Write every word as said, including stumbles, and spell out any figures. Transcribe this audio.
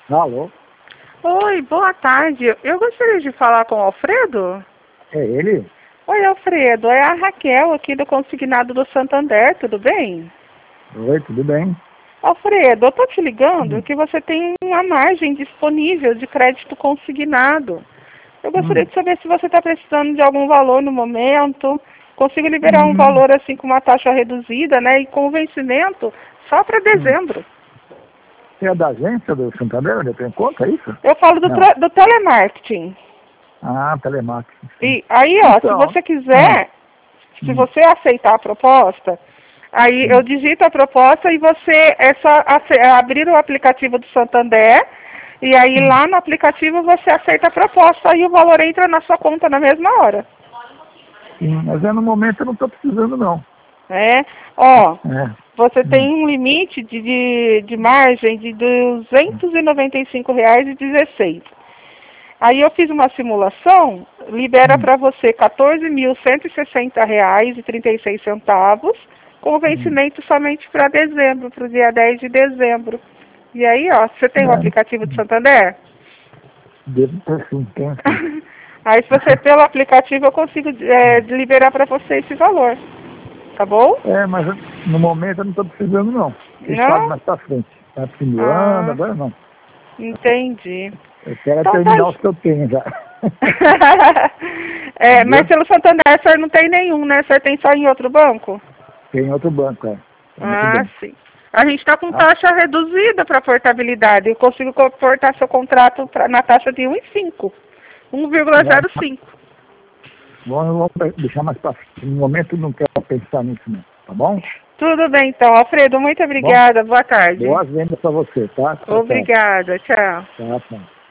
Alô? Oi, boa tarde. Eu gostaria de falar com o Alfredo. É ele? Oi, Alfredo. É a Raquel aqui do Consignado do Santander, tudo bem? Oi, tudo bem? Alfredo, eu tô te ligando Hum. que você tem uma margem disponível de crédito consignado. Eu gostaria Hum. de saber se você está precisando de algum valor no momento. Consigo liberar um Hum. valor assim com uma taxa reduzida, né? E com vencimento só para Hum. dezembro. Você é da agência do Santander? Eu tenho conta, é isso? Eu falo do, Não. tra- do telemarketing. Ah, telemarketing. Sim. E aí, ó, se Então, você ah, quiser, se hum, você aceitar a proposta, aí eu hum, digito a proposta e você é só ace- abrir o aplicativo do Santander e aí hum, lá no aplicativo você aceita a proposta e o valor entra na sua conta na mesma hora. sim, mas é, no momento eu não estou precisando, não. Né? Ó, É. você Hum, tem um limite de, de, de margem de duzentos e noventa e cinco reais e dezesseis centavos. Aí eu fiz uma simulação, libera hum, para você quatorze mil cento e sessenta reais e trinta e seis centavos, com hum. vencimento somente para dezembro, para o dia dez de dezembro. E aí, ó, você tem o É, aplicativo do hum, Santander? devo ter sim, tenho sim. Aí se você pelo aplicativo eu consigo é, liberar para você esse valor, tá bom? É, mas eu- no momento eu não estou precisando, não. Quem sabe Não? mais pra frente. Tá simulando, Ah, agora não. entendi. Eu quero é Então tá. terminar os que eu tenho já. É, mas Entendeu? pelo Santander o senhor não tem nenhum, né? O senhor tem só em outro banco? Tem outro banco, é. Tem outro Ah, banco. sim. A gente está com Tá? taxa reduzida para portabilidade. Eu consigo cortar seu contrato pra, na taxa de um vírgula cinco. um vírgula É, zero cinco. vamos, vamos deixar mais pra frente. No momento não quero pensar nisso, não. Tá bom? Tudo bem, então. Alfredo, muito Tá bom? obrigada. Boa tarde. Boas vendas pra você, tá? Tchau, tchau. Obrigada. Tchau. Tchau, tchau.